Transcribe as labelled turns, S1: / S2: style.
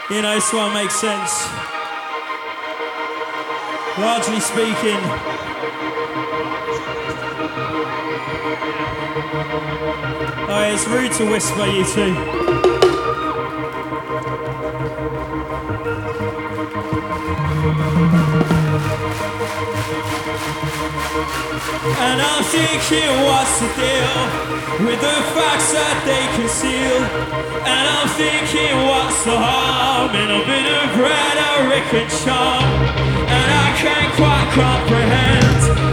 S1: You know, this one makes sense. Largely speaking, oh, it's rude to whisper, you two. And I'm thinking, what's the deal with the facts that they conceal? And I'm thinking, what's the harm in a bit of rhetoric and charm? And I can't quite comprehend